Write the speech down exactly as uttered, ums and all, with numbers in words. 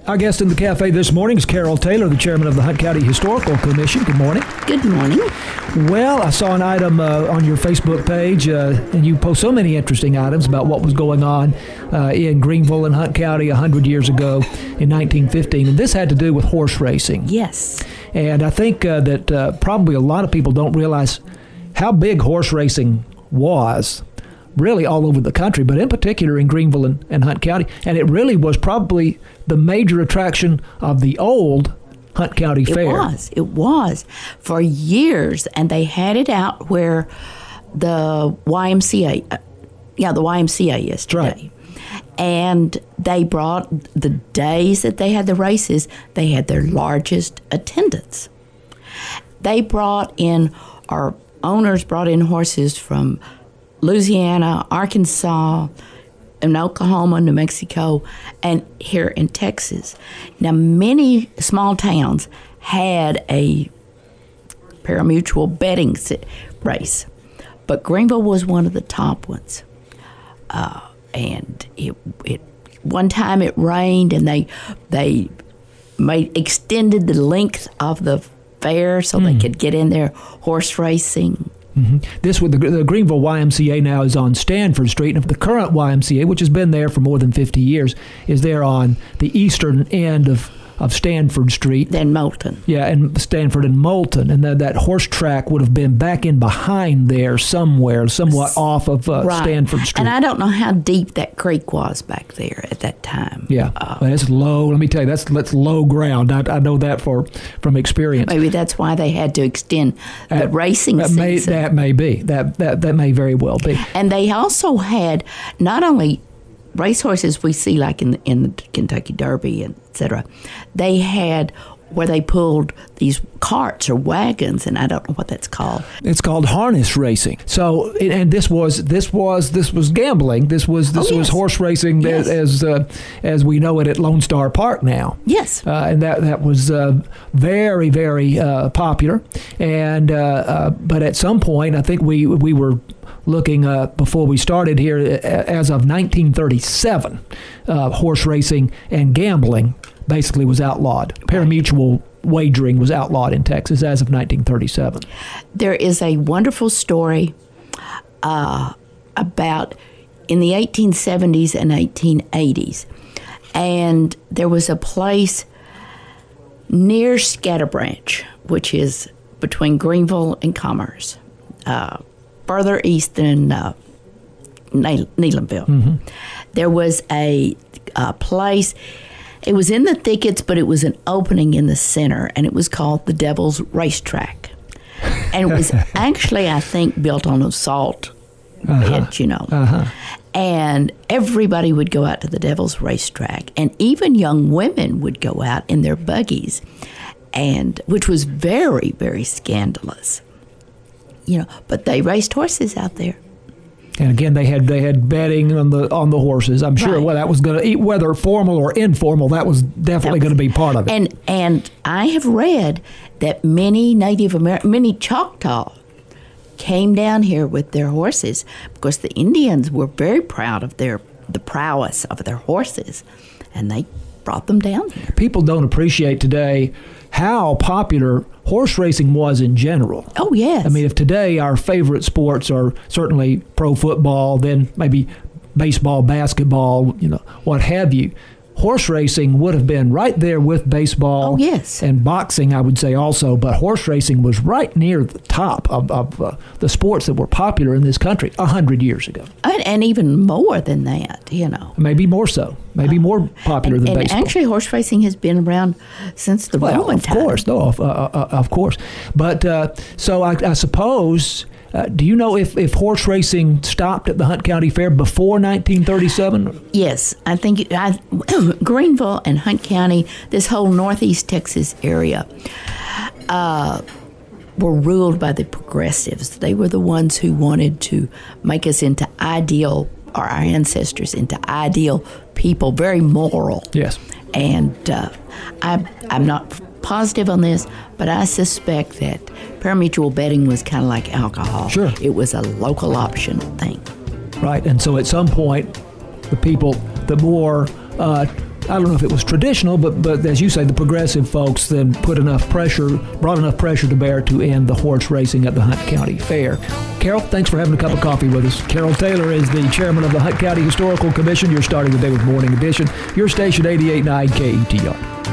Our guest in the cafe this morning is Carol Taylor, the chairman of the Hunt County Historical Commission. Good morning. Good morning. Well, I saw an item uh, on your Facebook page, uh, and you post so many interesting items about what was going on uh, in Greenville and Hunt County one hundred years ago in nineteen fifteen. And this had to do with horse racing. Yes. And I think uh, that uh, probably a lot of people don't realize how big horse racing was, really all over the country, but in particular in Greenville and, and Hunt County. And it really was probably the major attraction of the old Hunt County it Fair. It was. It was for years, and they had it out where the Y M C A, uh, yeah, the Y M C A is today. Right. And they brought the days that they had the races, they had their largest attendance. They brought in, our owners brought in horses from Louisiana, Arkansas, in Oklahoma, New Mexico, and here in Texas. Now, many small towns had a pari-mutuel betting race, but Greenville was one of the top ones. Uh, and it, it one time it rained, and they they made extended the length of the fair so mm. they could get in there horse racing. Mm-hmm. This with the, the Greenville Y M C A now is on Stanford Street, and the current Y M C A, which has been there for more than fifty years, is there on the eastern end of, of Stanford Street. Then Moulton. Yeah, and Stanford and Moulton, and the, that horse track would have been back in behind there somewhere, somewhat S- off of uh, right. Stanford Street. And I don't know how deep that creek was back there at that time. Yeah, uh, well, that's low. Let me tell you, that's that's low ground. I, I know that for from experience. Maybe that's why they had to extend the uh, racing that season. May, that may be. That, that that may very well be. And they also had not only racehorses we see like in the, in the Kentucky Derby and et cetera. They had where they pulled these carts or wagons, and I don't know what that's called. It's called harness racing. So, and this was this was this was gambling. This was this oh, yes. was horse racing yes. as uh, as we know it at Lone Star Park now. Yes, uh, and that that was uh, very very uh, popular. And uh, uh, but at some point, I think we we were looking uh, before we started here, as of nineteen thirty-seven, uh, horse racing and gambling basically was outlawed. Pari-mutuel wagering was outlawed in Texas as of nineteen thirty-seven. There is a wonderful story uh, about in the eighteen seventies and eighteen eighties, and there was a place near Scatterbranch, which is between Greenville and Commerce, uh, further east than uh, Neelanville. Mm-hmm. There was a, a place. It was in the thickets, but it was an opening in the center, and it was called the Devil's Racetrack. And it was actually, I think, built on a salt uh-huh. bed, you know. Uh-huh. And everybody would go out to the Devil's Racetrack, and even young women would go out in their buggies, and which was very, very scandalous. You know, but they raced horses out there. And again, they had they had betting on the on the horses. I'm sure right. well, that was going to, whether formal or informal, that was definitely going to be part of it. And and I have read that many Native American, many Choctaw, came down here with their horses because the Indians were very proud of their the prowess of their horses, and they brought them down here. People don't appreciate today how popular horse racing was in general. Oh, yes. I mean, if today our favorite sports are certainly pro football, then maybe baseball, basketball, you know, what have you, horse racing would have been right there with baseball. Oh, yes. And boxing, I would say also, but horse racing was right near the top of, of uh, the sports that were popular in this country a hundred years ago. And, and even more than that, you know. Maybe more so. Maybe uh, more popular and, than and baseball. And actually, horse racing has been around since the well, Roman of time. course, no, of, uh, uh, of course. But uh, so I, I suppose, uh, do you know if, if horse racing stopped at the Hunt County Fair before nineteen thirty-seven? Yes, I think I, Greenville and Hunt County, this whole northeast Texas area, uh, were ruled by the progressives. They were the ones who wanted to make us into ideal, or our ancestors into ideal people, very moral. Yes. And uh, I, I'm not positive on this, but I suspect that pari-mutuel betting was kind of like alcohol. Sure. It was a local option thing. Right, and so at some point, the people, the more uh, I don't know if it was traditional, but but as you say, the progressive folks then put enough pressure, brought enough pressure to bear to end the horse racing at the Hunt County Fair. Carol, thanks for having a cup of coffee with us. Carol Taylor is the chairman of the Hunt County Historical Commission. You're starting the day with Morning Edition. Your station eighty-eight point nine K E T R.